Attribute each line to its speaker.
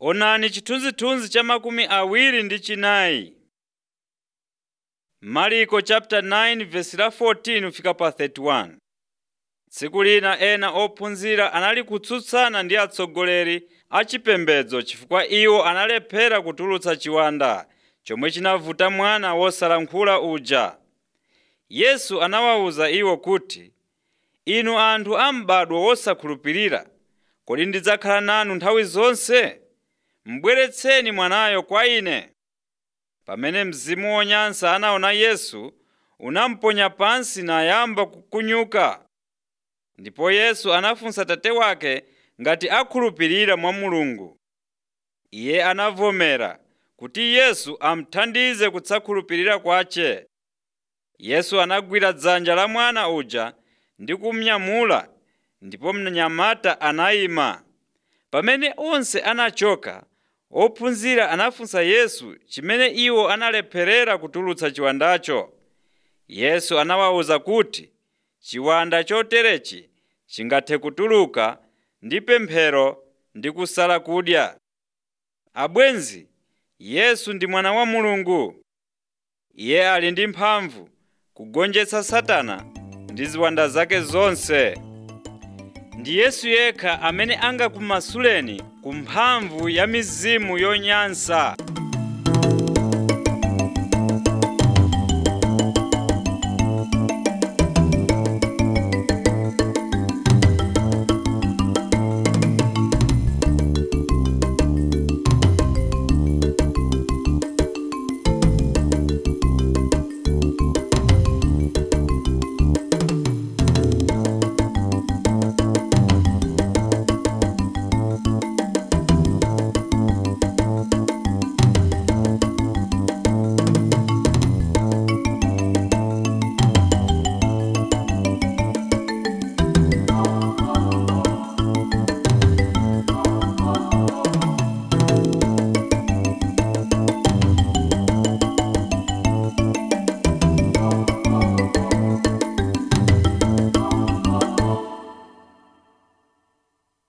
Speaker 1: Onani chithunzithunzi cha 24. Marko chapter 9 verse la 14 fika pa 31. Tsiku lina ena ophunzira anali kutsutsana ndi atsogoleri a chipembedzo chifukwa iwo analephera kutulutsa chiwanda chomwe chinavuta mwana wosalankhula uja. Yesu anawawuza iwo kuti, inu anthu a m'badwo wosakhulupirira, kodi ndidzakhala nanu nthawi zonse? Mbweretseni mwanayo kwa ine. Pamene mzimu wonyansa anaona Yesu, unamponya pansi nayamba kukunyuka. Ndipo Yesu anafunsa tate wake ngati akhulupirira mwa Mulungu. Iye anavomera kuti Yesu amthandize kutsakhulupirira kwace. Yesu anagwira dzanja la mwana uja ndi kumnyamula, ndipo mnyamata anayima. Pamene onse anachoka, ophunzira anafunsa Yesu chimene iwo analepherera kutulutsa chiwandacho. Yesu anawawuza kuti chiwanda choterechi chingathe kutuluka ndi pemphero ndi kusala kudya. Abwenzi, Yesu ndi mwana wa Mulungu. Iye ali ndi mphamvu kugonjetsa Satana ndi ziwanda zake zonse. Ndi Yesu yekha amene angakumasuleni ku mphamvu ya mizimu yonyansa.